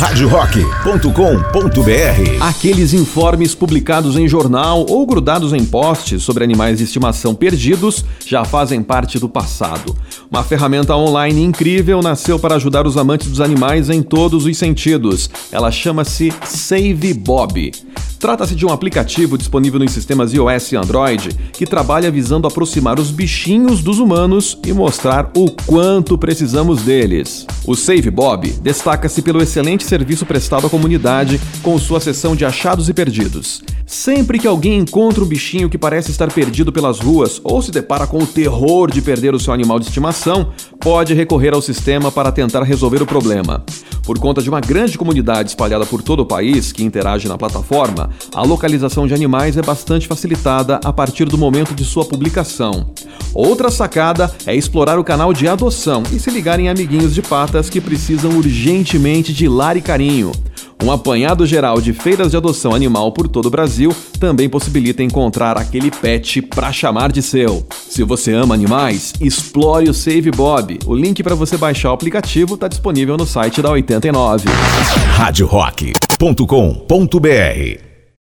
radiorock.com.br. Aqueles informes publicados em jornal ou grudados em posts sobre animais de estimação perdidos já fazem parte do passado. Uma ferramenta online incrível nasceu para ajudar os amantes dos animais em todos os sentidos. Ela chama-se Save Bob. Trata-se de um aplicativo disponível nos sistemas iOS e Android que trabalha visando aproximar os bichinhos dos humanos e mostrar o quanto precisamos deles. O Save Bob destaca-se pelo excelente serviço prestado à comunidade com sua seção de achados e perdidos. Sempre que alguém encontra um bichinho que parece estar perdido pelas ruas ou se depara com o terror de perder o seu animal de estimação, pode recorrer ao sistema para tentar resolver o problema. Por conta de uma grande comunidade espalhada por todo o país que interage na plataforma, a localização de animais é bastante facilitada a partir do momento de sua publicação. Outra sacada é explorar o canal de adoção e se ligar em amiguinhos de patas que precisam urgentemente de lar e carinho. Um apanhado geral de feiras de adoção animal por todo o Brasil também possibilita encontrar aquele pet pra chamar de seu. Se você ama animais, explore o Save Bob. O link para você baixar o aplicativo está disponível no site da 89. radiorock.com.br